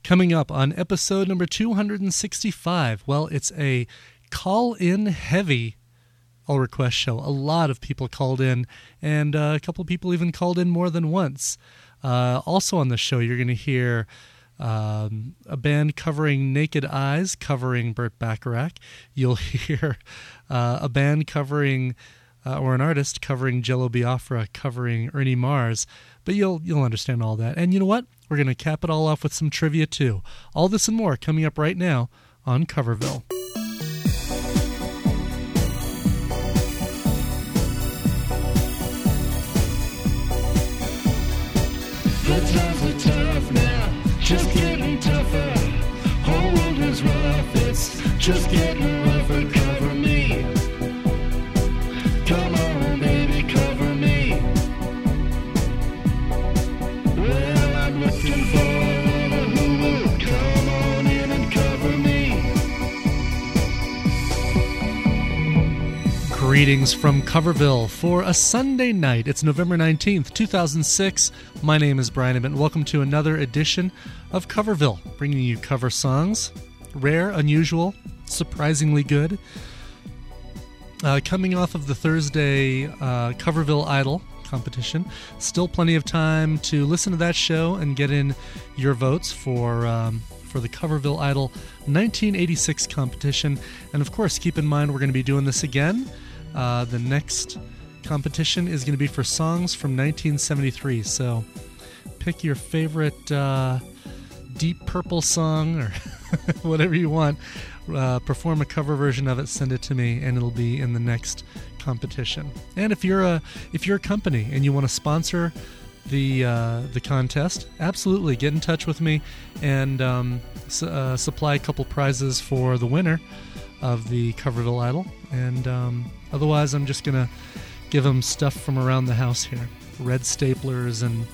Coming up on episode number 265, well, it's a call-in heavy All Request show. A lot of people called in, and a couple of people even called in more than once. Also on the show, you're going to hear a band covering Naked Eyes, covering Burt Bacharach. You'll hear a band covering, or an artist covering Jello Biafra, covering Ernie Mars. But you'll understand all that. And you know what? We're going to cap it all off with some trivia, too. All this and more coming up right now on Coverville. The times are tough now, just getting tougher. Whole world is rough, it's just getting rougher. Cover me. Come on, baby, cover me. Well, I'm looking for a lover who will come on in and cover me. Greetings from Coverville for a Sunday night. It's November 19th, 2006. My name is Brian Emmett, and welcome to another edition of Coverville, bringing you cover songs, rare, unusual, surprisingly good. Coming off of the Thursday Coverville Idol competition, still plenty of time to listen to that show and get in your votes for the Coverville Idol 1986 competition. And of course, keep in mind we're going to be doing this again. The next competition is going to be for songs from 1973. So pick your favorite Deep Purple song or whatever you want. Perform a cover version of it, send it to me, and it'll be in the next competition. And if you're a company and you want to sponsor the contest, absolutely get in touch with me and supply a couple prizes for the winner of the Coverville Idol. And otherwise, I'm just gonna give them stuff from around the house here: red staplers and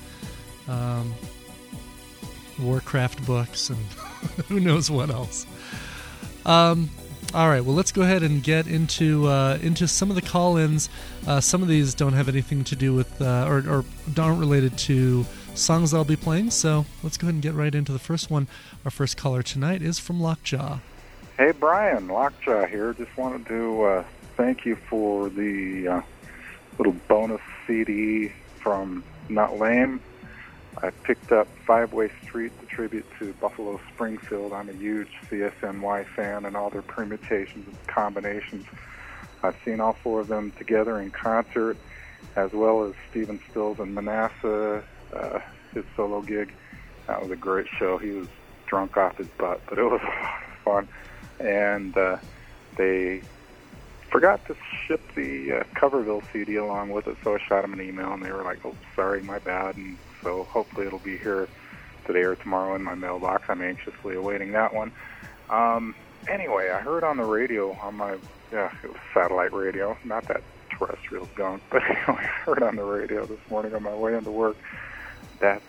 Warcraft books and who knows what else. All right, well, let's go ahead and get into some of the call-ins. Some of these don't have anything to do with or aren't related to songs I'll be playing, so let's go ahead and get right into the first one. Our first caller tonight is from Lockjaw. Hey, Brian, Lockjaw here. Just wanted to thank you for the little bonus CD from Not Lame. I picked up Five-Way Street, the tribute to Buffalo Springfield. I'm a huge CSNY fan and all their permutations and combinations. I've seen all four of them together in concert, as well as Stephen Stills and Manasseh, his solo gig. That was a great show. He was drunk off his butt, but it was a lot of fun. And they forgot to ship the Coverville CD along with it, so I shot them an email, and they were like, oh, sorry, my bad. And so hopefully it'll be here today or tomorrow in my mailbox. I'm anxiously awaiting that one. Anyway, I heard on the radio, on my, it was satellite radio, not that terrestrial gunk, but anyway, I heard on the radio this morning on my way into work that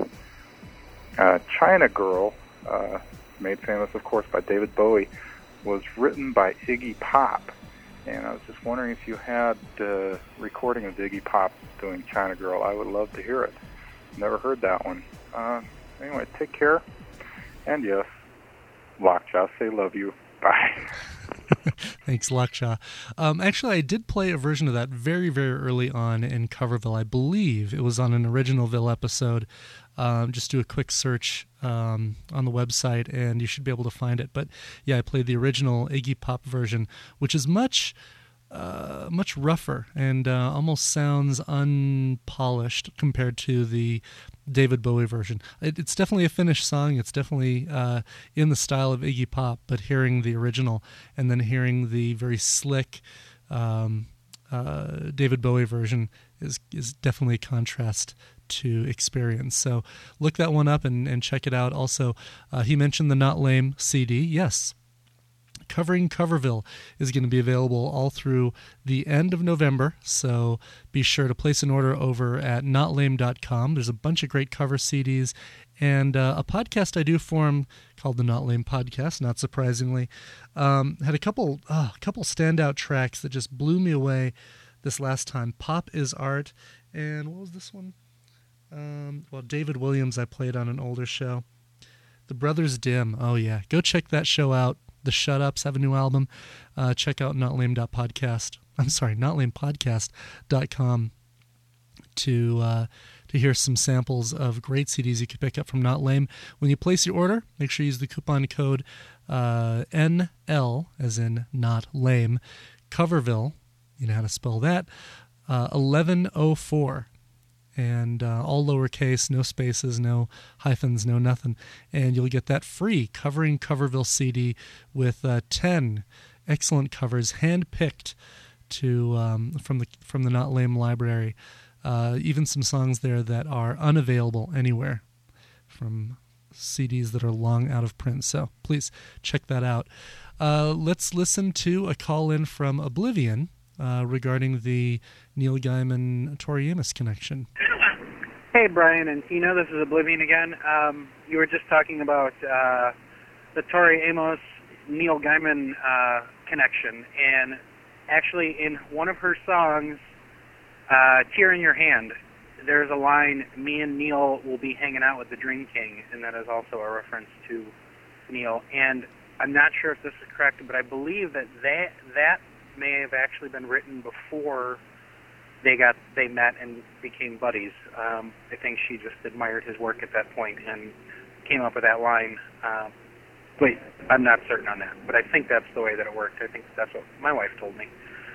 China Girl, made famous, of course, by David Bowie, was written by Iggy Pop. And I was just wondering if you had a recording of Iggy Pop doing China Girl. I would love to hear it. Never heard that one. Anyway, take care. And yes, Lockjaw, say love you. Bye. Thanks, Lockjaw. Actually, I did play a version of that very, very early on in Coverville. I believe it was on an Originalville episode. Just do a quick search on the website, and you should be able to find it. But yeah, I played the original Iggy Pop version, which is much rougher and almost sounds unpolished compared to the David Bowie version. It's definitely a finished song. It's definitely in the style of Iggy Pop, but hearing the original and then hearing the very slick David Bowie version is definitely a contrast to experience. So look that one up and check it out. Also, he mentioned the Not Lame CD. Yes, Covering Coverville is going to be available all through the end of November, so be sure to place an order over at notlame.com. There's a bunch of great cover CDs and a podcast I do for him called the Not Lame Podcast, not surprisingly. Had a couple standout tracks that just blew me away this last time. Pop is Art, and what was this one? David Williams I played on an older show. The Brothers Dim. Oh, yeah. Go check that show out. The Shut Ups have a new album. Check out notlame.podcast. I'm sorry, notlamepodcast.com to hear some samples of great CDs you can pick up from Not Lame. When you place your order, make sure you use the coupon code NL, as in Not Lame, Coverville, you know how to spell that, 1104. And all lowercase, no spaces, no hyphens, no nothing. And you'll get that free Covering Coverville CD with 10 excellent covers, hand-picked from the Not Lame library. Even some songs there that are unavailable anywhere from CDs that are long out of print. So please check that out. Let's listen to a call-in from Oblivion regarding the Neil Gaiman-Tori Amos connection. Hey, Brian and Tino, this is Oblivion again. You were just talking about the Tori Amos, Neil Gaiman connection, and actually in one of her songs, Tear in Your Hand, there's a line, me and Neil will be hanging out with the Dream King, and that is also a reference to Neil. And I'm not sure if this is correct, but I believe that may have actually been written before they met and became buddies. I think she just admired his work at that point and came up with that line. Wait, I'm not certain on that, but I think that's the way that it worked. I think that's what my wife told me.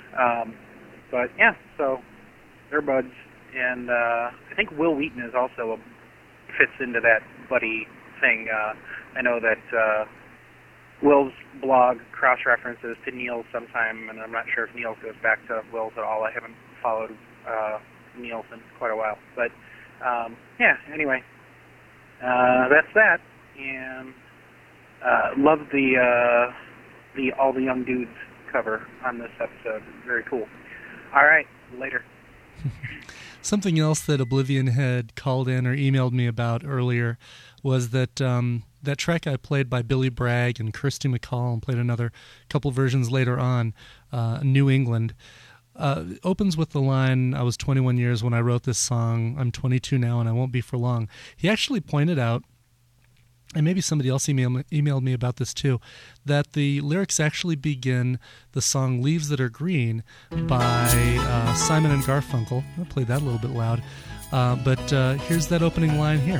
But yeah, so they're buds, and I think Will Wheaton is also fits into that buddy thing. I know that Will's blog cross-references to Neil's sometime, and I'm not sure if Neil's goes back to Will's at all. I haven't followed Neil's in quite a while. But, yeah, anyway, that's that. And love the All the Young Dudes cover on this episode. Very cool. All right, later. Something else that Oblivion had called in or emailed me about earlier was that that track I played by Billy Bragg and Kirsty MacColl, and played another couple versions later on, New England, opens with the line, I was 21 years when I wrote this song, I'm 22 now and I won't be for long. He actually pointed out, and maybe somebody else emailed me about this too, that the lyrics actually begin the song Leaves That Are Green by Simon and Garfunkel. I'll play that a little bit loud. But here's that opening line here.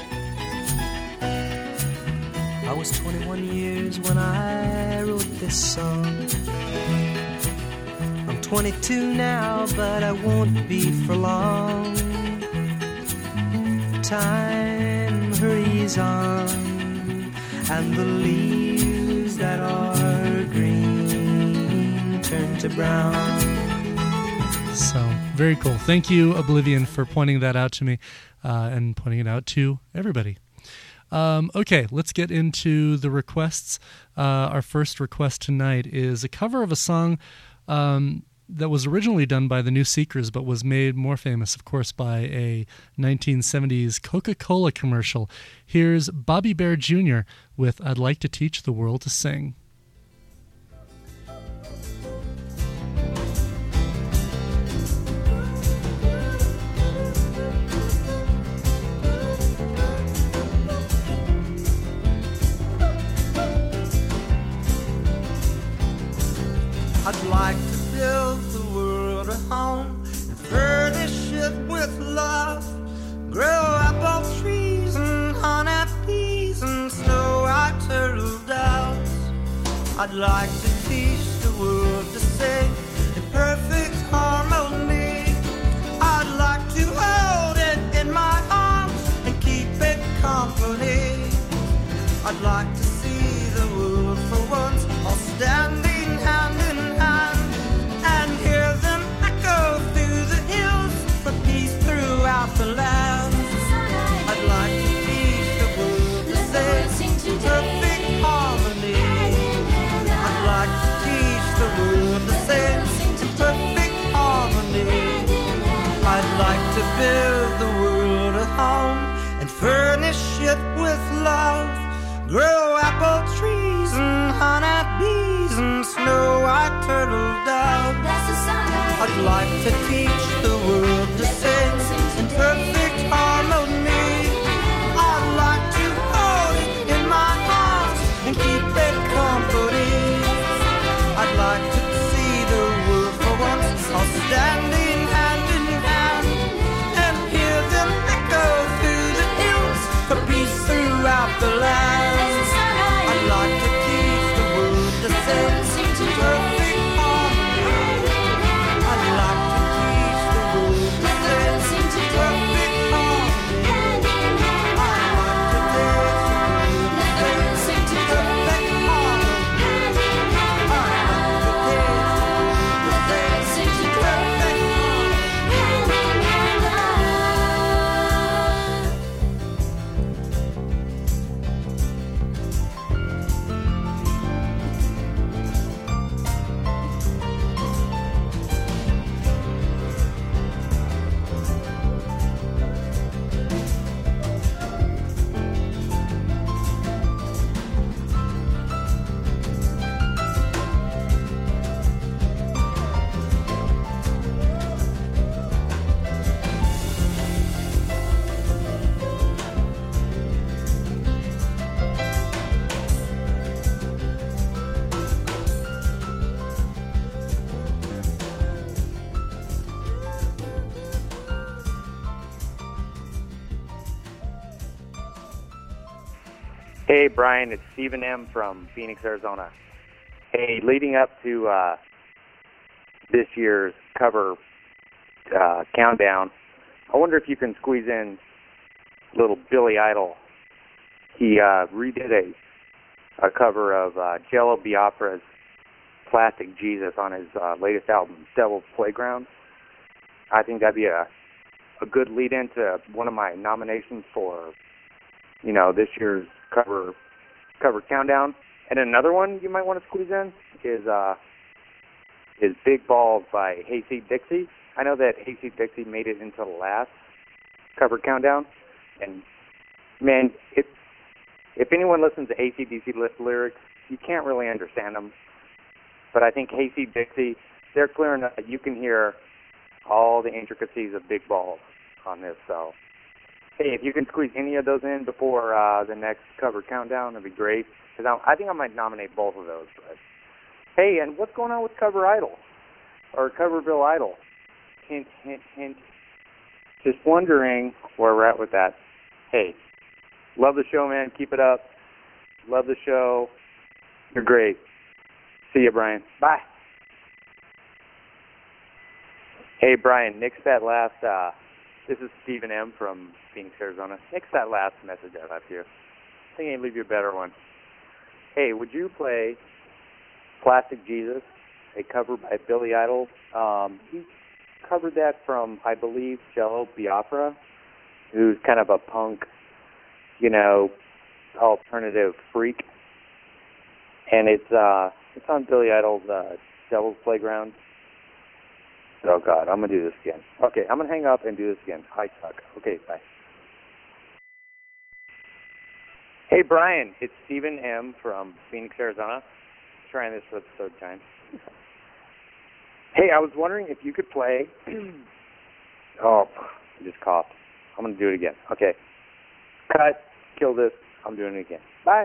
I was 21 years when I wrote this song. I'm 22 now, but I won't be for long. Time hurries on, and the leaves that are green turn to brown. So, very cool. Thank you, Oblivion, for pointing that out to me and pointing it out to everybody. Okay, let's get into the requests. Our first request tonight is a cover of a song that was originally done by the New Seekers, but was made more famous, of course, by a 1970s Coca-Cola commercial. Here's Bobby Bear Jr. with I'd Like to Teach the World to Sing. I'd like to build the world a home and furnish it with love. Grow apple trees and honey bees and snow-white turtle doves. I'd like to teach the world to sing in perfect harmony. I'd like to hold it in my arms and keep it company. I'd like to see the world for once all standing hand in hand and hear them echo through the hills for peace throughout the land. I'd like to teach the world to sing perfect harmony. I'd like to teach the world to sing perfect harmony. I'd like to build the world a home and furnish it with love. Grow apple trees and honey bees and snow-white turtle doves. I'd like to teach the world to sing in perfect harmony. I'd like to hold it in the land. I'd like to teach the world to sing to perfect harmony. I'd like to teach the world to sing to perfect harmony. I'd like to teach the world to sing to perfect harmony. I'd like to teach the world to sing to perfect Hey, Brian, it's Stephen M. from Phoenix, Arizona. Hey, leading up to this year's cover countdown, I wonder if you can squeeze in little Billy Idol. He redid a cover of Jello Biafra's Plastic Jesus on his latest album, Devil's Playground. I think that'd be a good lead-in to one of my nominations for, this year's cover countdown. And another one you might want to squeeze in is Big Balls by Hayseed Dixie. I know that Hayseed Dixie made it into the last cover countdown, and man, if anyone listens to AC/DC lyrics, you can't really understand them. But I think Hayseed Dixie, they're clear enough that you can hear all the intricacies of Big Balls on this. So, hey, if you can squeeze any of those in before the next cover countdown, that'd be great. Because I think I might nominate both of those. But hey, and what's going on with Cover Idol or Coverville Idol? Hint, hint, hint. Just wondering where we're at with that. Hey, love the show, man. Keep it up. Love the show. You're great. See you, Brian. Bye. Hey, Brian, nix that last, this is Stephen M. from Phoenix, Arizona. Nix that last message I left you. I think I'd leave you a better one. Hey, would you play Plastic Jesus, a cover by Billy Idol? He covered that from, I believe, Jello Biafra, who's kind of a punk, alternative freak. And it's on Billy Idol's Devil's Playground. Oh, God, I'm going to do this again. Okay, I'm going to hang up and do this again. I suck. Okay, bye. Hey, Brian, it's Stephen M. from Phoenix, Arizona. Trying this for the third time. Hey, I was wondering if you could play... Oh, I just coughed. I'm going to do it again. Okay. Cut. Kill this. I'm doing it again. Bye.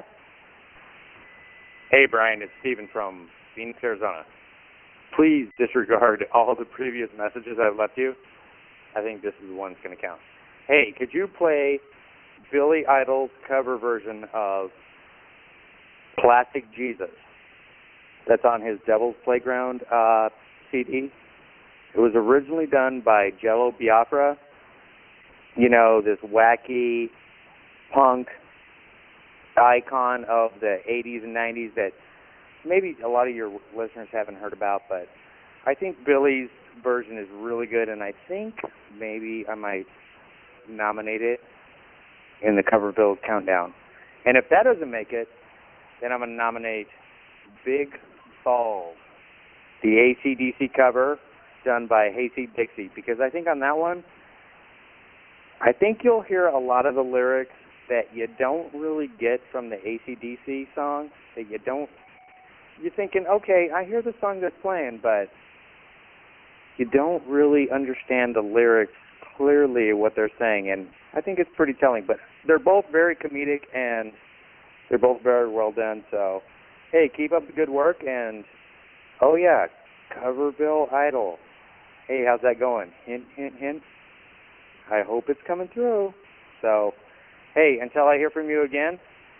Hey, Brian, it's Stephen from Phoenix, Arizona. Please disregard all the previous messages I've left you. I think this is the one that's going to count. Hey, could you play Billy Idol's cover version of Plastic Jesus? That's on his Devil's Playground CD. It was originally done by Jello Biafra. This wacky punk icon of the 80s and 90s that maybe a lot of your listeners haven't heard about, but I think Billy's version is really good, and I think maybe I might nominate it in the Coverville Countdown. And if that doesn't make it, then I'm going to nominate Big Balls, the AC/DC cover done by Hayseed Dixie, because I think on that one, I think you'll hear a lot of the lyrics that you don't really get from the AC/DC song, that you're thinking, okay, I hear the song that's playing, but you don't really understand the lyrics clearly what they're saying, and I think it's pretty telling. But they're both very comedic, and they're both very well done, so, hey, keep up the good work, and, oh yeah, Coverville Idol. Hey, how's that going? Hint, hint, hint. I hope it's coming through. So, hey, until I hear from you again,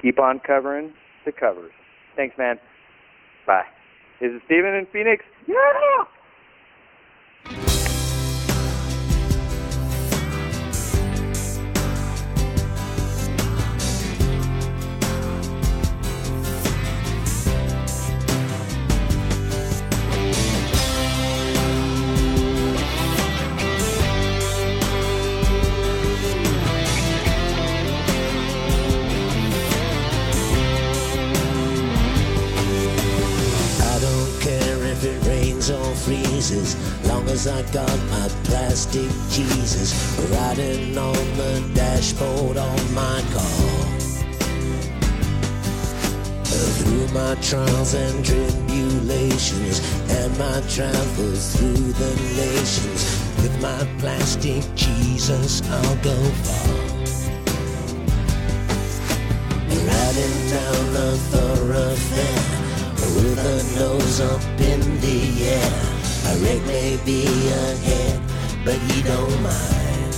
keep on covering the covers. Thanks, man. Bye. This is Steven in Phoenix. Yeah! Freezes, long as I got my plastic Jesus riding on the dashboard on my car. Through my trials and tribulations and my travels through the nations, with my plastic Jesus I'll go far. Riding down the thoroughfare with a nose up in the air. A wreck may be ahead, but he don't mind.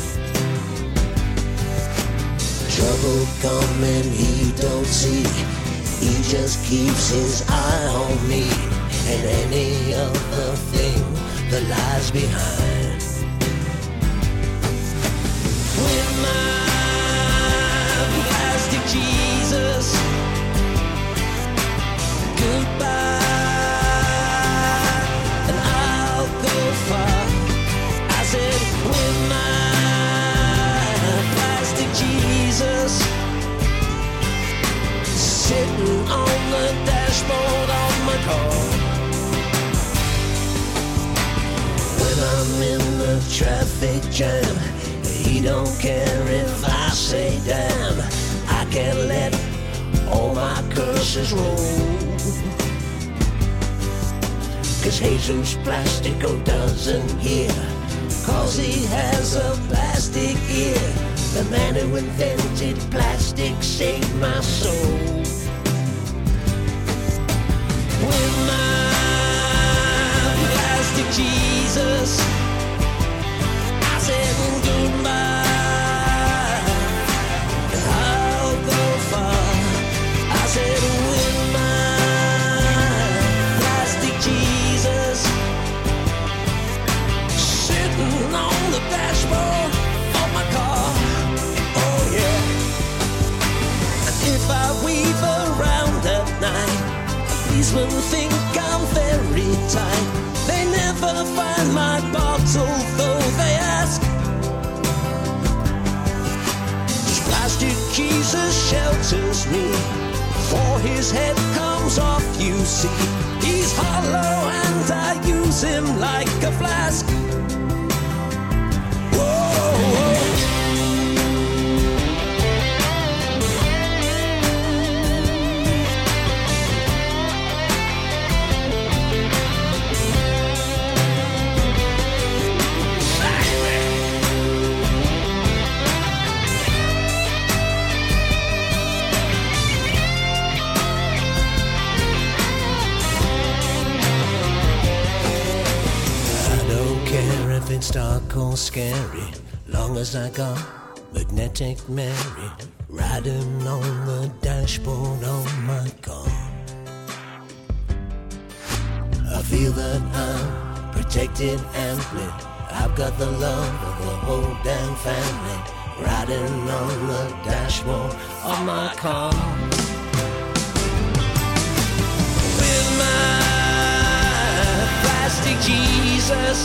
Trouble coming, he don't see. He just keeps his eye on me and any other thing that lies behind. With my plastic Jesus, goodbye. With my plastic Jesus, sitting on the dashboard on my car. When I'm in the traffic jam, he don't care if I say damn. I can't let all my curses roll, 'cause Jesus Plastico doesn't hear, 'cause he has a plastic ear. The man who invented plastic saved my soul. With my plastic Jesus, I said goodbye. I'll go far. I said with my plastic Jesus, on the dashboard of my car. Oh yeah. And if I weave around at night, policemen think I'm very tight. They never find my bottle, though they ask. Plastic Jesus shelters me, for his head comes off, you see. He's hollow and I use him like a flask. It's dark or scary, long as I got Magnetic Mary riding on the dashboard of my car. I feel that I'm protected amply. I've got the love of the whole damn family riding on the dashboard of my car. With my plastic Jesus,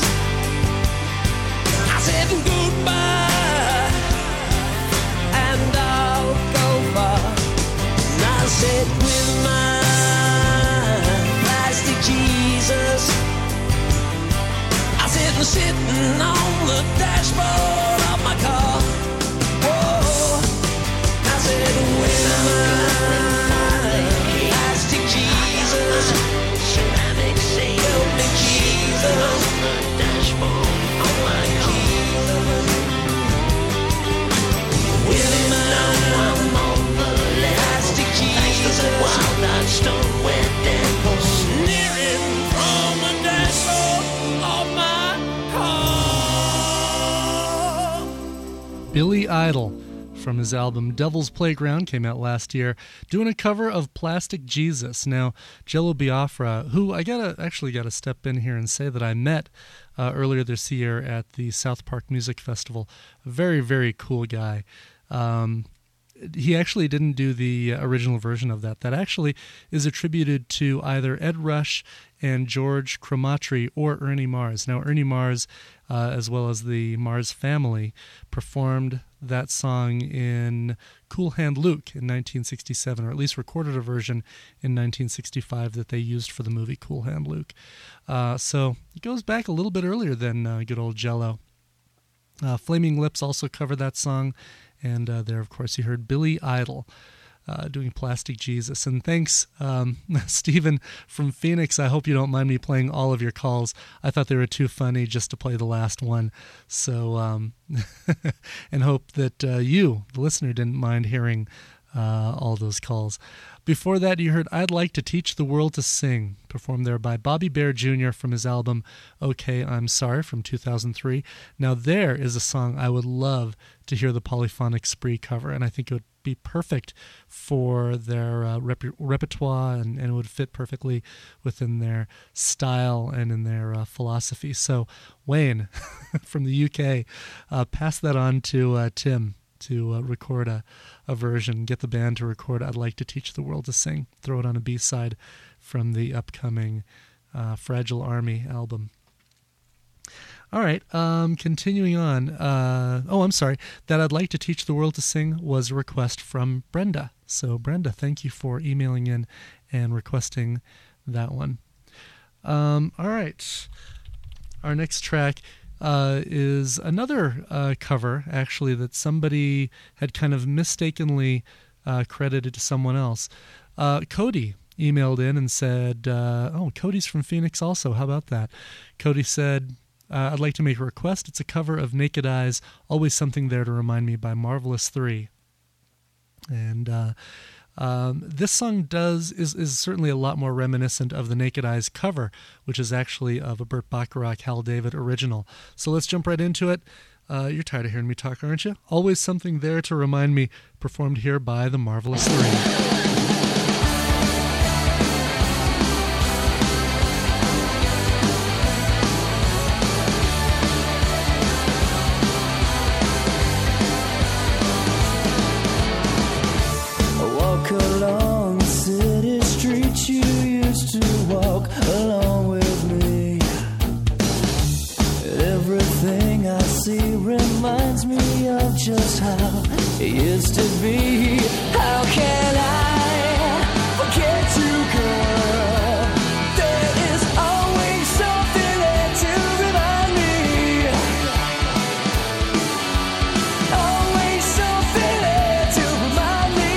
I said goodbye, and I'll go far. And I said with my plastic Jesus, I said I'm sitting on the dashboard of my car. Whoa, I said with my plastic Jesus, ceramic saint, help me Jesus, on the dashboard of my car. I'm on the plastic Jesus, wild eyed stone wet devil sneering from the dashboard of my car. Billy Idol from his album Devil's Playground, came out last year, doing a cover of Plastic Jesus. Now, Jello Biafra, who I gotta step in here and say that I met earlier this year at the South Park Music Festival. A very, very cool guy. He actually didn't do the original version of that. That actually is attributed to either Ed Rush and George Cromatry or Ernie Mars. Now, Ernie Mars, as well as the Mars family, performed that song in Cool Hand Luke in 1967, or at least recorded a version in 1965 that they used for the movie Cool Hand Luke. So it goes back a little bit earlier than good old Jello. Flaming Lips also covered that song. And there, of course, you heard Billy Idol doing Plastic Jesus. And thanks, Stephen from Phoenix. I hope you don't mind me playing all of your calls. I thought they were too funny just to play the last one. So, and hope that you, the listener, didn't mind hearing all those calls. Before that, you heard I'd Like to Teach the World to Sing, performed there by Bobby Bear Jr. from his album Okay, I'm Sorry from 2003. Now there is a song I would love to hear the Polyphonic Spree cover, and I think it would be perfect for their repertoire, and it would fit perfectly within their style and in their philosophy. So Wayne from the UK, pass that on to Tim to record a version, get the band to record I'd Like to Teach the World to Sing, throw it on a B-side from the upcoming Fragile Army album. All right, continuing on. I'm sorry. That I'd Like to Teach the World to Sing was a request from Brenda. So Brenda, thank you for emailing in and requesting that one. All right. Our next track is another cover, actually, that somebody had kind of mistakenly credited to someone else. Cody emailed in and said, Cody's from Phoenix also. How about that? Cody said, I'd like to make a request. It's a cover of Naked Eyes, Always Something There to Remind Me by Marvelous 3. And this song is certainly a lot more reminiscent of the Naked Eyes cover, which is actually of a Burt Bacharach, Hal David original. So let's jump right into it. You're tired of hearing me talk, aren't you? Always Something There to Remind Me, performed here by the Marvelous 3. Along the city streets you used to walk along with me. Everything I see reminds me of just how it used to be. How can I forget you, girl? There is always something there to remind me. Always something there to remind me.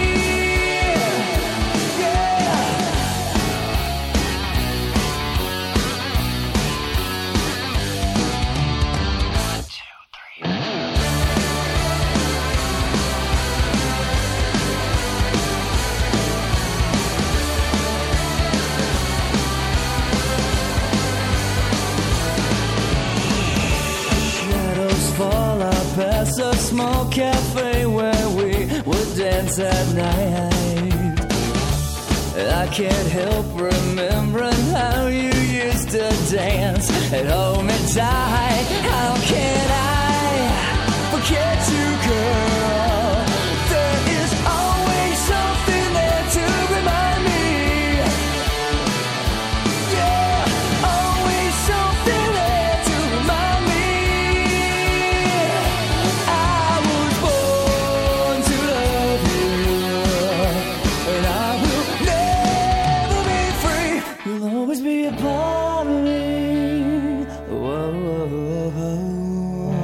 Past a small cafe where we would dance at night. I can't help remembering how you used to dance and hold me tight. How can I forget you, girl? There is always something there to remind me. Yeah, always something there to remind me. Always be a part of me. Whoa, whoa, whoa.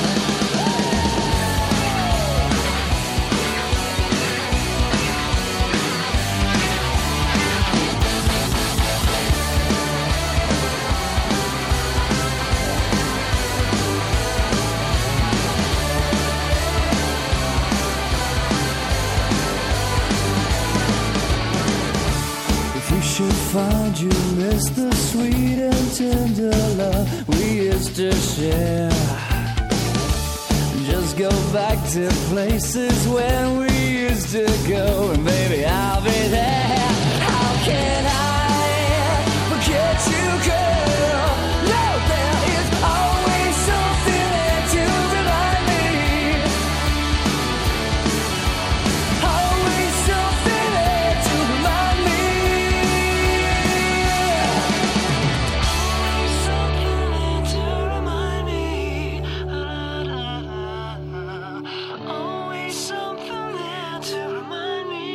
Should find you miss the sweet and tender love we used to share. Just go back to places where we used to go, and baby, I'll be there. How can I forget you, girl? No, there is always something there to remind me. Always something there to remind me. Always something there to remind me. Always something there to remind me.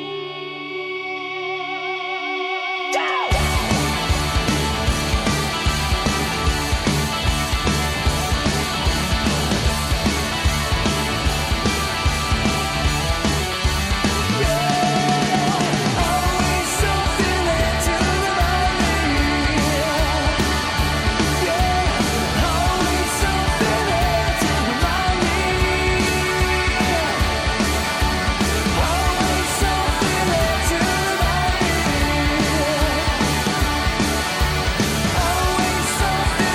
Always something there to remind me. Always something there to remind me. Always something there to remind me. Always something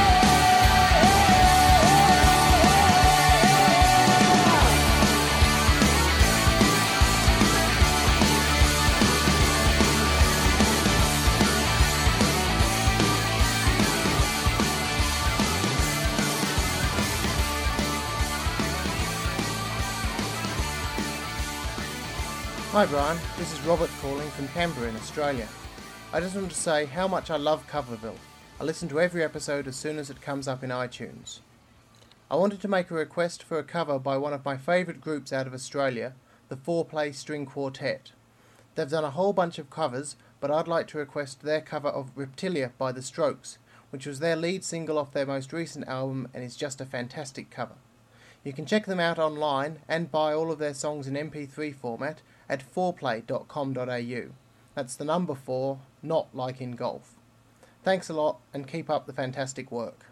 Hi Brian, this is Robert calling from Canberra in Australia. I just want to say how much I love Coverville. I listen to every episode as soon as it comes up in iTunes. I wanted to make a request for a cover by one of my favourite groups out of Australia, the 4-Play String Quartet. They've done a whole bunch of covers, but I'd like to request their cover of Reptilia by The Strokes, which was their lead single off their most recent album and is just a fantastic cover. You can check them out online and buy all of their songs in MP3 format at 4play.com.au. That's the number 4, not like in golf. Thanks a lot and keep up the fantastic work.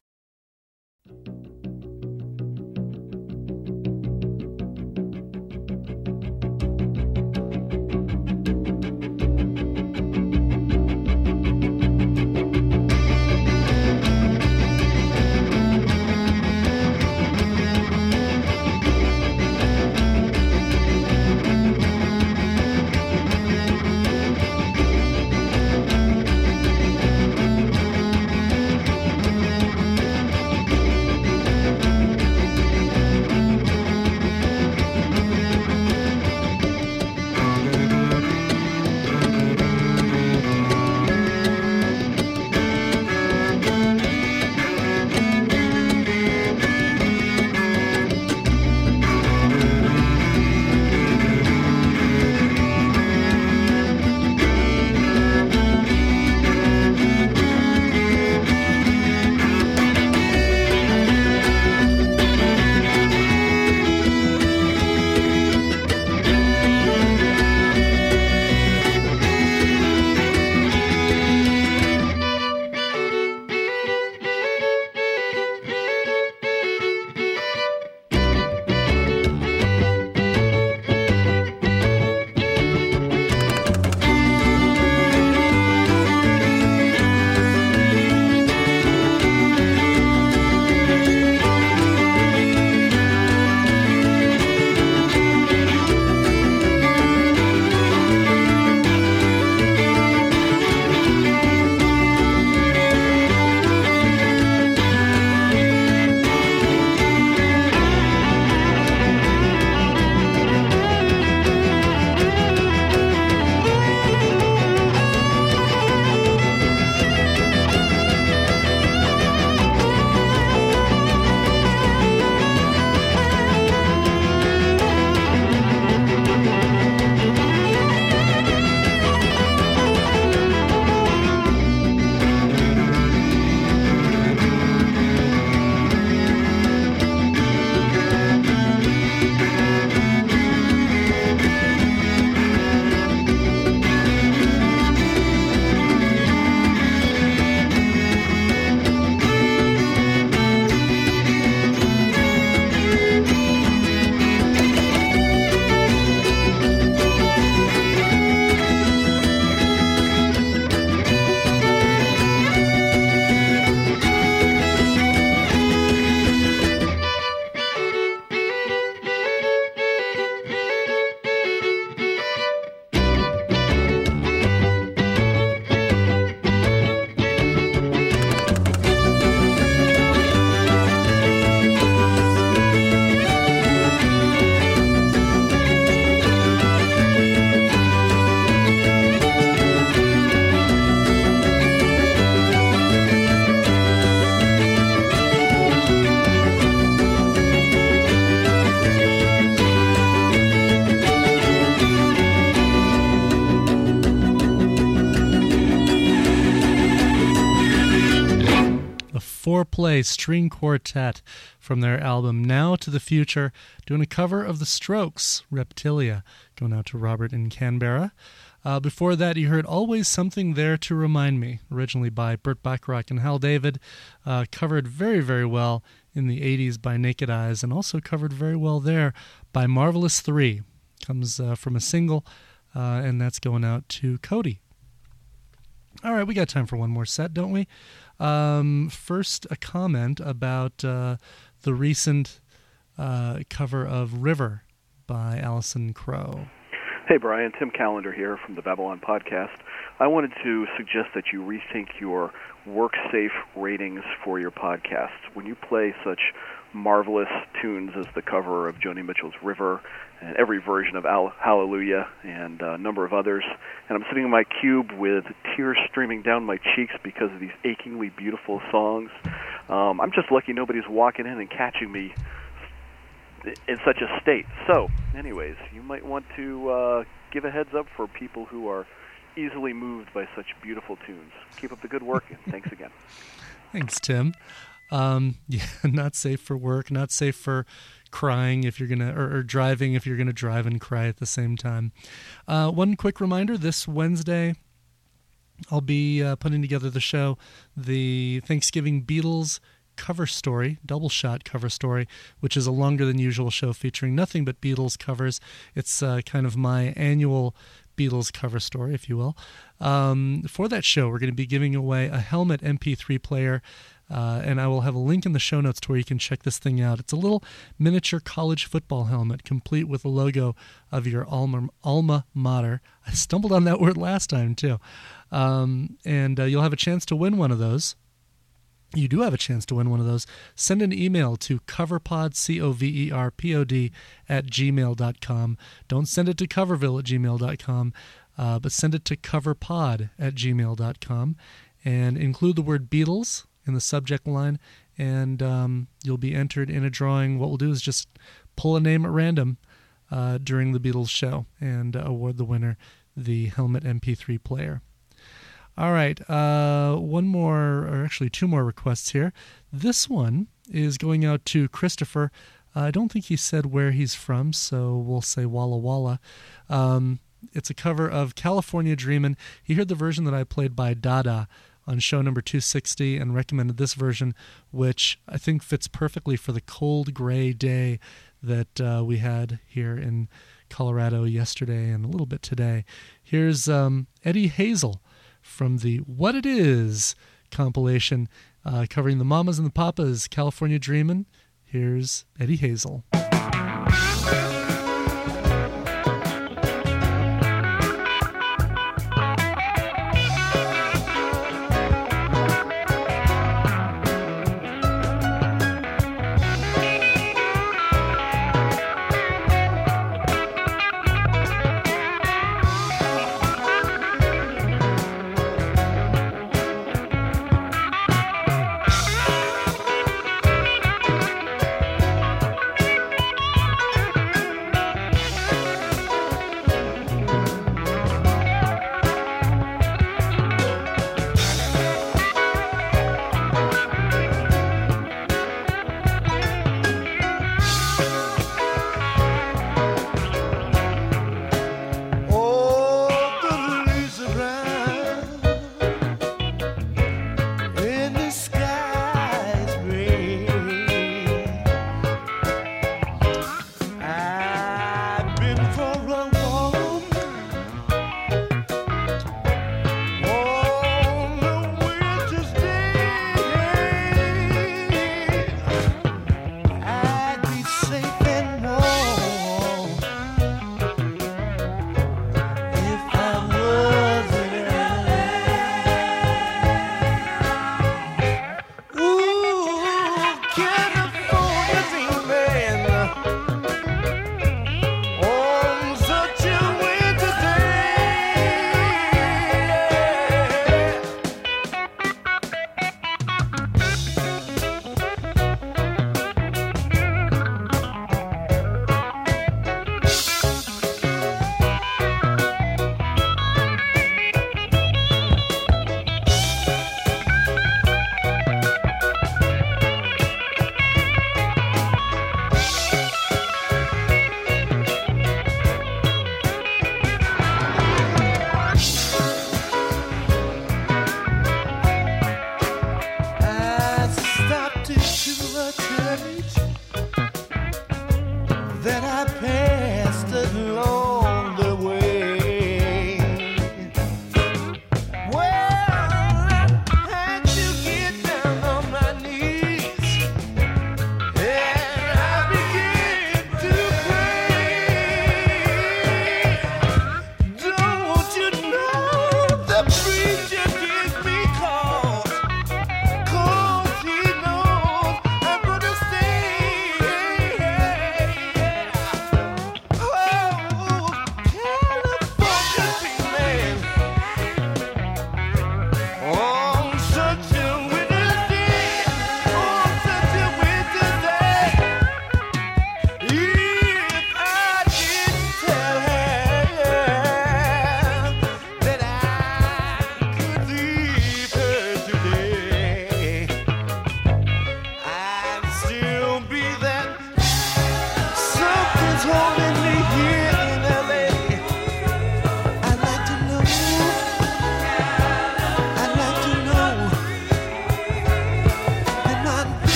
4Play String Quartet from their album Now to the Future, doing a cover of The Strokes, Reptilia, going out to Robert in Canberra. Before that, you heard Always Something There to Remind Me, originally by Burt Bacharach and Hal David, covered very, very well in the 80s by Naked Eyes, and also covered very well there by Marvelous 3. Comes from a single, and that's going out to Cody. All right, we got time for one more set, don't we? First, a comment about the recent cover of River by Alison Crow. Hey Brian, Tim Callender here from the Babylon Podcast. I wanted to suggest that you rethink your WorkSafe ratings for your podcast. When you play such marvelous tunes as the cover of Joni Mitchell's River and every version of Hallelujah and a number of others, and I'm sitting in my cube with tears streaming down my cheeks because of these achingly beautiful songs, I'm just lucky nobody's walking in and catching me in such a state. So, anyways, you might want to give a heads up for people who are easily moved by such beautiful tunes. Keep up the good work, and thanks again. Thanks, Tim. Yeah, not safe for work, not safe for crying if you're gonna, or driving if you're gonna drive and cry at the same time. One quick reminder: this Wednesday, I'll be putting together the show, the Thanksgiving Beatles cover story, double shot cover story, which is a longer than usual show featuring nothing but Beatles covers. It's kind of my annual Beatles cover story, if you will. For that show, we're going to be giving away a Helmet MP3 player, and I will have a link in the show notes to where you can check this thing out. It's a little miniature college football helmet, complete with a logo of your alma mater. I stumbled on that word last time, too. And you'll have a chance to win one of those. You do have a chance to win one of those. Send an email to coverpod, coverpod, @gmail.com. Don't send it to coverville@gmail.com, but send it to coverpod@gmail.com and include the word Beatles in the subject line, and you'll be entered in a drawing. What we'll do is just pull a name at random during the Beatles show and award the winner the Helmet MP3 player. All right, one more, or actually two more requests here. This one is going out to Christopher. I don't think he said where he's from, so we'll say Walla Walla. It's a cover of California Dreamin'. He heard the version that I played by Dada on show number 260 and recommended this version, which I think fits perfectly for the cold, gray day that we had here in Colorado yesterday and a little bit today. Here's Eddie Hazel from the What It Is compilation, covering the Mamas and the Papas, California Dreamin'. Here's Eddie Hazel.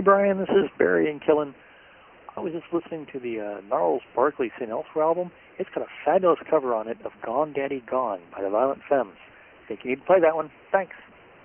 Brian, this is Barry in Killen. I was just listening to the Gnarls Barkley St. Elsewhere album. It's got a fabulous cover on it of Gone Daddy Gone by the Violent Femmes. I think you need to play that one. Thanks.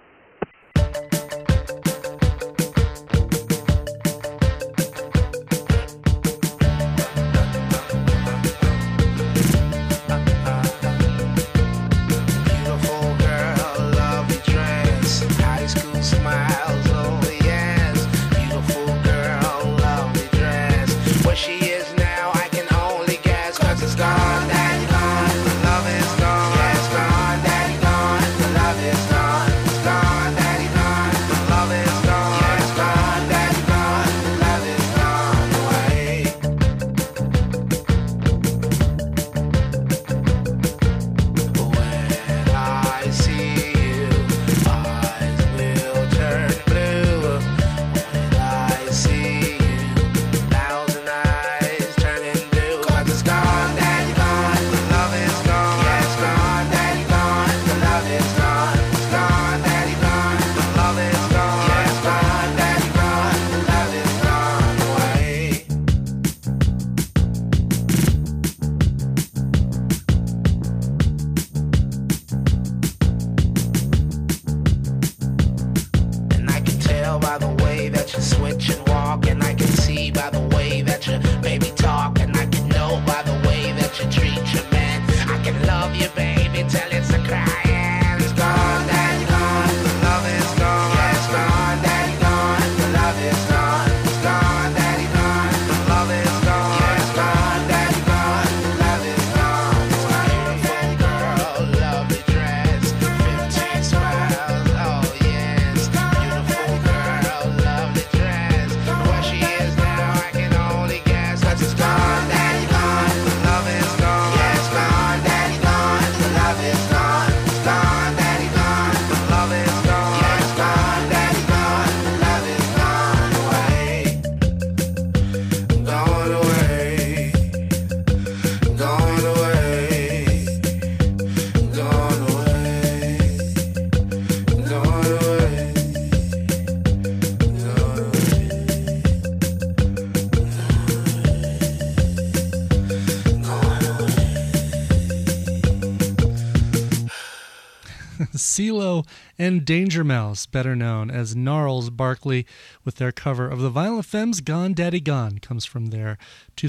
CeeLo and Danger Mouse, better known as Gnarls Barkley, with their cover of the Violent Femmes' Gone Daddy Gone, comes from their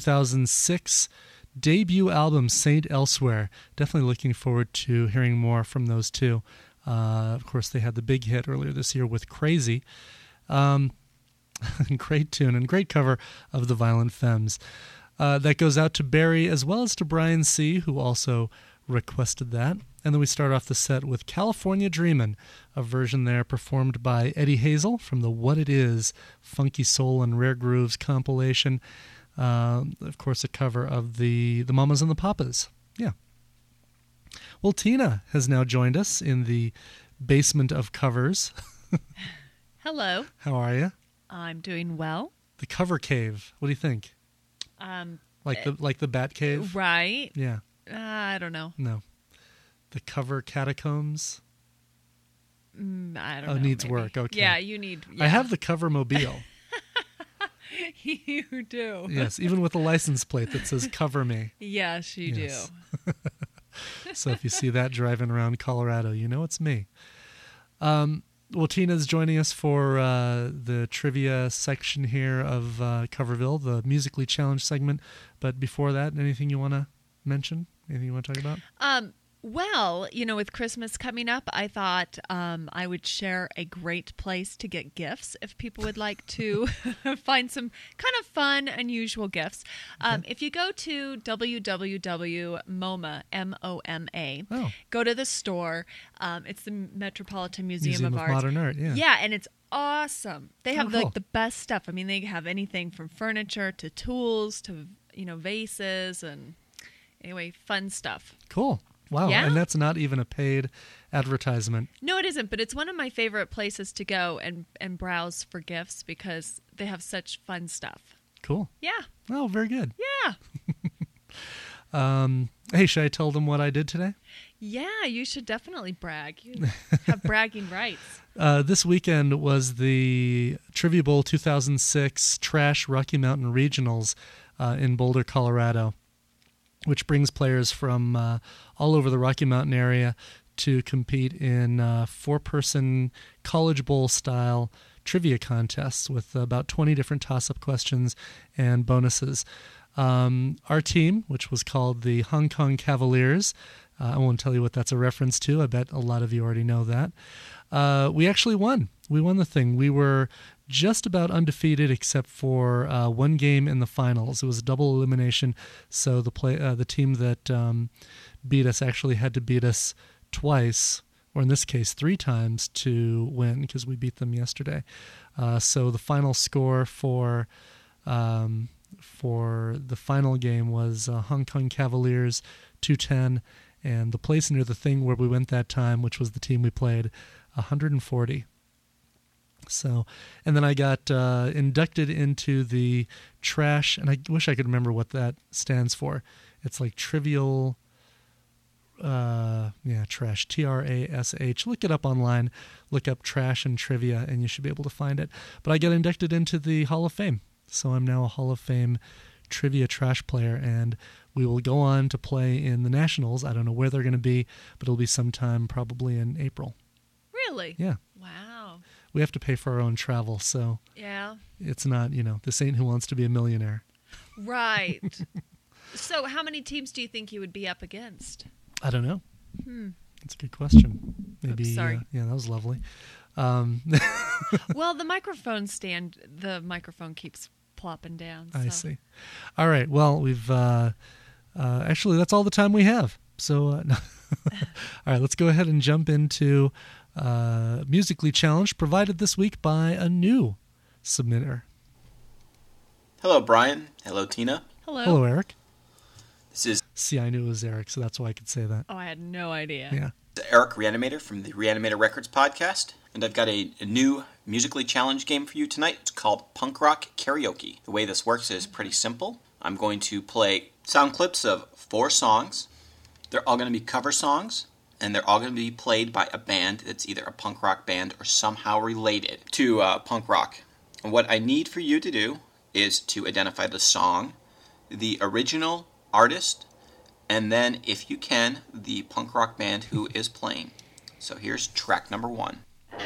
2006 debut album, Saint Elsewhere. Definitely looking forward to hearing more from those two. Of course, they had the big hit earlier this year with Crazy. Great tune and great cover of the Violent Femmes. That goes out to Barry as well as to Brian C., who also requested that. And then we start off the set with California Dreamin', a version there performed by Eddie Hazel from the What It Is Funky Soul and Rare Grooves compilation. Of course, a cover of the Mamas and the Papas. Yeah. Well, Tina has now joined us in the basement of covers. Hello. How are you? I'm doing well. The cover cave. What do you think? Like the Bat Cave? Right. Yeah. I don't know. No. The cover catacombs? I don't know. Oh, needs maybe. work. Okay. Yeah, you need... Yeah. I have the cover mobile. You do. Yes, even with a license plate that says cover me. Yes, you do. So if you see that driving around Colorado, you know it's me. Well, Tina's joining us for the trivia section here of Coverville, the musically challenged segment. But before that, anything you want to mention? Anything you want to talk about? Well, with Christmas coming up, I thought I would share a great place to get gifts if people would like to find some kind of fun, unusual gifts. If you go to www.moma, M-O-M-A, go to the store. It's the Metropolitan Museum of Art. Modern Art, yeah. Yeah, and it's awesome. They have cool. the best stuff. I mean, they have anything from furniture to tools to, vases and anyway, fun stuff. Cool. Wow, yeah? And that's not even a paid advertisement. No, it isn't, but it's one of my favorite places to go and browse for gifts because they have such fun stuff. Cool. Yeah. Oh, very good. Yeah. Hey, should I tell them what I did today? Yeah, you should definitely brag. You have bragging rights. This weekend was the Trivia Bowl 2006 Trash Rocky Mountain Regionals in Boulder, Colorado, which brings players from all over the Rocky Mountain area to compete in four-person College Bowl-style trivia contests with about 20 different toss-up questions and bonuses. Our team, which was called the Hong Kong Cavaliers, I won't tell you what that's a reference to. I bet a lot of you already know that. We actually won. We won the thing. We were just about undefeated except for one game in the finals. It was a double elimination, so the team that beat us actually had to beat us twice, or in this case 3 times, to win because we beat them yesterday. So the final score for the final game was Hong Kong Cavaliers 210, and the place near the thing where we went that time, which was the team we played, 140. So, and then I got inducted into the trash, and I wish I could remember what that stands for. It's like trivial, trash, TRASH. Look it up online, look up trash and trivia, and you should be able to find it. But I got inducted into the Hall of Fame. So I'm now a Hall of Fame trivia trash player, and we will go on to play in the Nationals. I don't know where they're going to be, but it'll be sometime probably in April. Really? Yeah. Wow. We have to pay for our own travel, so yeah, it's not, this ain't Who Wants to Be a Millionaire. Right. So how many teams do you think you would be up against? I don't know. That's a good question. Maybe. Oops, sorry. Yeah, that was lovely. Well, the microphone keeps plopping down. So. I see. All right. Well, we've actually that's all the time we have. So, all right, let's go ahead and jump into Musically Challenged, provided this week by a new submitter. Hello, Brian. Hello, Tina. Hello. Hello, Eric. This is... See, I knew it was Eric, so that's why I could say that. Oh, I had no idea. Yeah. Eric Reanimator from the Reanimator Records podcast, and I've got a new Musically Challenged game for you tonight. It's called Punk Rock Karaoke. The way this works is pretty simple. I'm going to play sound clips of 4 songs. They're all going to be cover songs, and they're all going to be played by a band that's either a punk rock band or somehow related to punk rock. And what I need for you to do is to identify the song, the original artist, and then, if you can, the punk rock band who is playing. So here's track number 1.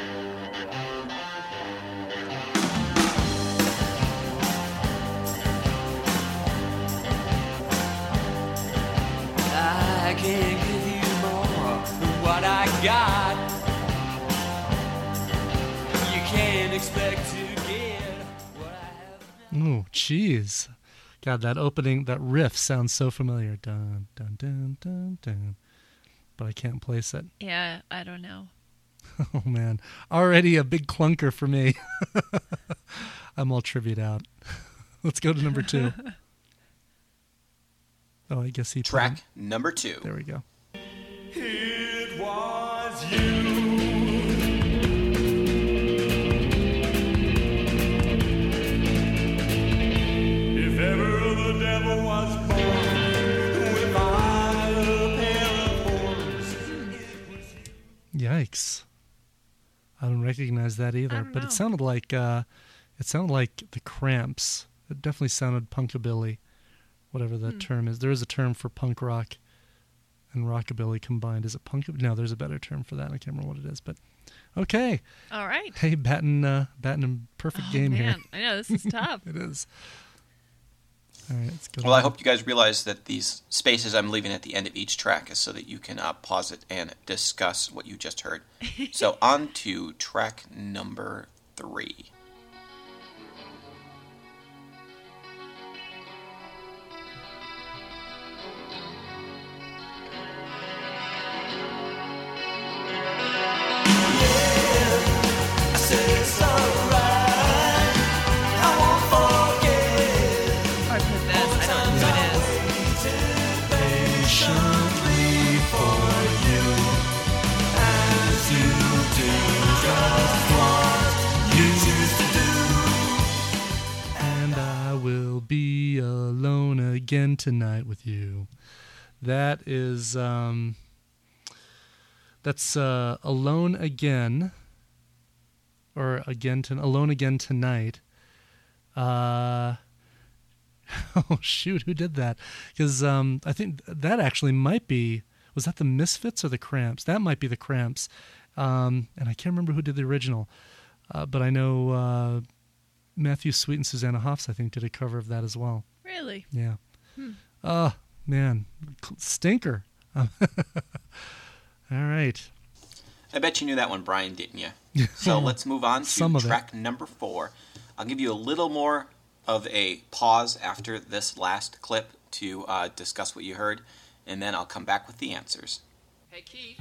I can't give you more than what I got. You can't expect to get what I have. Ooh, jeez. God, that opening, that riff sounds so familiar. Dun, dun, dun, dun, dun. But I can't place it. Yeah, I don't know. Oh, man. Already a big clunker for me. I'm all triviaed out. Let's go to number 2. Oh, I guess he... Track number 2. There we go. It was you. If ever the devil was born without a pair of horns. Yikes. I don't recognize that either, but it sounded like the Cramps. It definitely sounded punkabilly, whatever that term is. There is a term for punk rock and rockabilly combined. Is it punk? No, there's a better term for that. I can't remember what it is, but okay. All right. Hey, batting a perfect game here. I know, this is tough. It is. All right, let's go. Well, I hope you guys realize that these spaces I'm leaving at the end of each track is so that you can pause it and discuss what you just heard. So on to track number 3. And I will be alone again tonight with you. That is that's Alone Again, or Alone Again Tonight. Oh shoot, who did that? Because I think that actually might be, was that the Misfits or the Cramps? That might be the Cramps. And I can't remember who did the original, but I know Matthew Sweet and Susanna Hoffs, I think, did a cover of that as well. Really? Yeah. Oh, man. Stinker. All right. I bet you knew that one, Brian, didn't you? So let's move on to track number 4. I'll give you a little more of a pause after this last clip to discuss what you heard, and then I'll come back with the answers. Hey, Keith.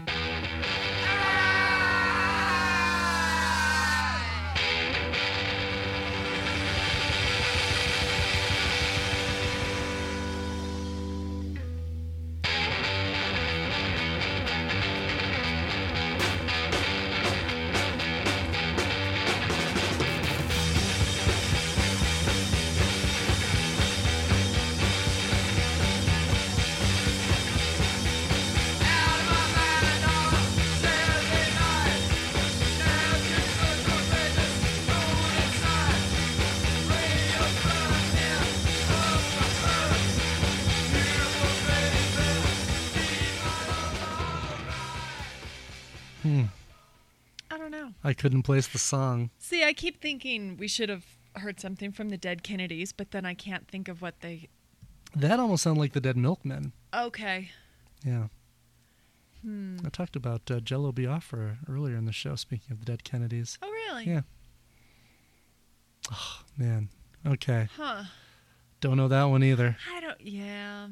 I don't know. I couldn't place the song. See, I keep thinking we should have heard something from the Dead Kennedys, but then I can't think of what they... That almost sounded like the Dead Milkmen. Okay. Yeah. I talked about Jello Biafra earlier in the show, speaking of the Dead Kennedys. Oh, really? Yeah. Oh, man. Okay. Huh. Don't know that one either. I don't... Yeah.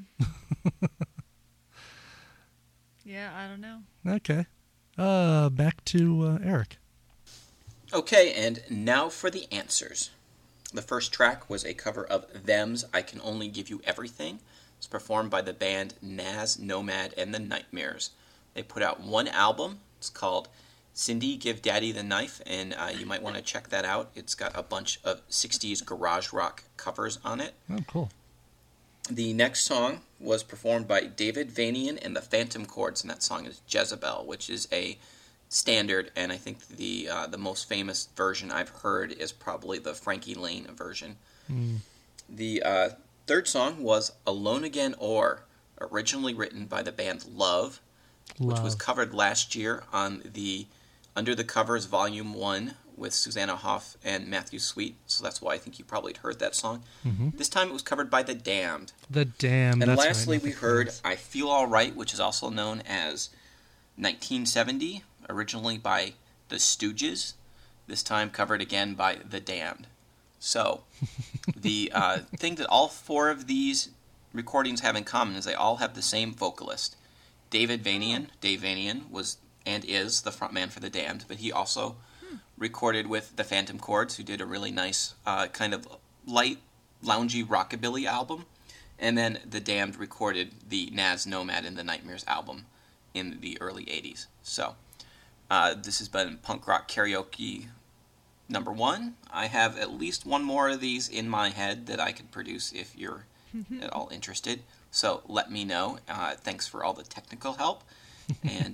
Yeah, I don't know. Okay. Back to Eric. Okay, and now for the answers. The first track was a cover of Them's I Can Only Give You Everything. It's performed by the band Naz, Nomad, and the Nightmares. They put out one album. It's called Cindy, Give Daddy the Knife, and you might want to check that out. It's got a bunch of 60s garage rock covers on it. Oh, cool. The next song was performed by David Vanian and the Phantom Chords, and that song is Jezebel, which is a standard, and I think the most famous version I've heard is probably the Frankie Lane version. The third song was Alone Again Or, originally written by the band Love, which was covered last year on the Under the Covers Volume 1 with Susanna Hoff and Matthew Sweet, so that's why I think you probably heard that song. This time it was covered by The Damned. The Damned, And that's lastly right. we heard I Feel Alright, which is also known as 1970, originally by The Stooges, this time covered again by The Damned. So, the thing that all 4 of these recordings have in common is they all have the same vocalist. Dave Vanian was and is the frontman for The Damned, but he also recorded with the Phantom Chords, who did a really nice kind of light, loungy rockabilly album. And then The Damned recorded the Naz, Nomad, and the Nightmares album in the early 80s. So, this has been Punk Rock Karaoke number 1. I have at least one more of these in my head that I could produce if you're at all interested. So let me know. Thanks for all the technical help. And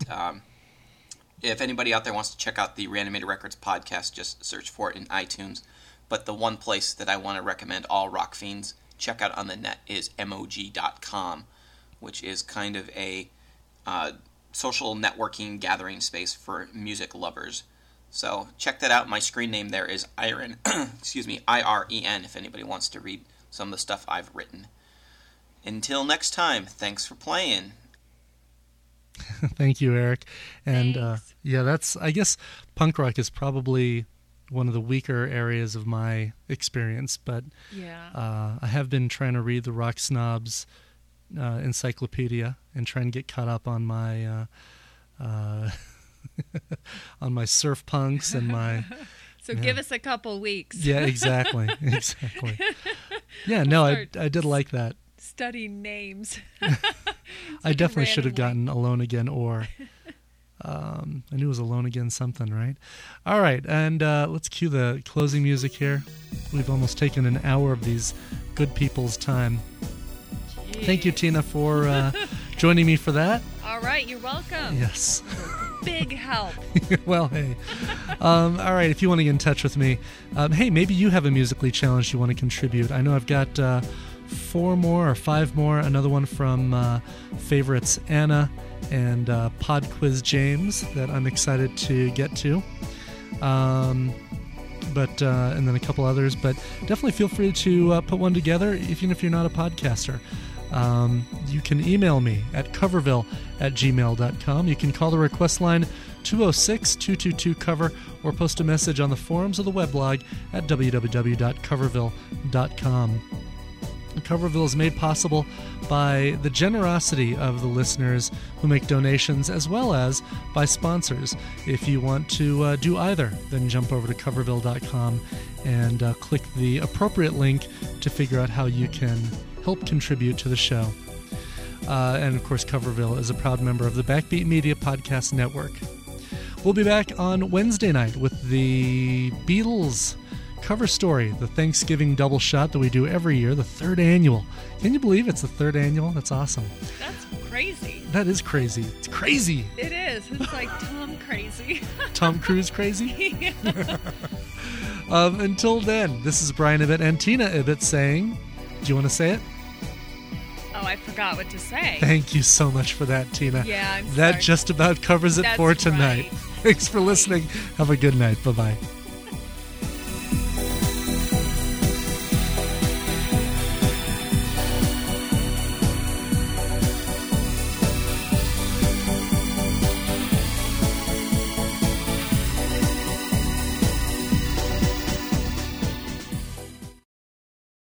if anybody out there wants to check out the Reanimated Records podcast, just search for it in iTunes. But the one place that I want to recommend all rock fiends check out on the net is MOG.com, which is kind of a social networking gathering space for music lovers. So check that out. My screen name there is Iren, IREN, if anybody wants to read some of the stuff I've written. Until next time, thanks for playing. Thank you, Eric. And that's, I guess punk rock is probably one of the weaker areas of my experience, but I have been trying to read the Rock Snobs encyclopedia and try and get caught up on my on my surf punks and my give us a couple weeks. Yeah, exactly. Yeah, no, I did like that. Study names. I definitely should have gotten Alone Again Or. I knew it was Alone Again something, right? All right, and let's cue the closing music here. We've almost taken an hour of these good people's time. Thank you, Tina, for joining me for that. All right, you're welcome. Yes. Big help. Well, hey. All right, if you want to get in touch with me, hey, maybe you have a musically challenged you want to contribute. I know I've got 4 more or 5 more. Another one from favorites Anna and Pod Quiz James that I'm excited to get to. But and then a couple others. But definitely feel free to put one together, even if you're not a podcaster. You can email me at coverville@gmail.com. You can call the request line 206-222-COVER or post a message on the forums of the weblog at www.coverville.com. Coverville is made possible by the generosity of the listeners who make donations, as well as by sponsors. If you want to do either, then jump over to coverville.com and click the appropriate link to figure out how you can help contribute to the show. And of course, Coverville is a proud member of the Backbeat Media Podcast Network. We'll be back on Wednesday night with the Beatles cover story, the Thanksgiving double shot that we do every year, the 3rd annual. Can you believe it's the 3rd annual? That's awesome. That's crazy. That is crazy. It's crazy. It is. It's like Tom crazy. Tom Cruise crazy? Yeah. Until then, this is Brian Ibbett and Tina Ibbett saying, do you want to say it? Oh, I forgot what to say. Thank you so much for that, Tina. Yeah, I'm That sorry. just about covers it That's for tonight. right. Thanks for listening. Have a good night. Bye-bye.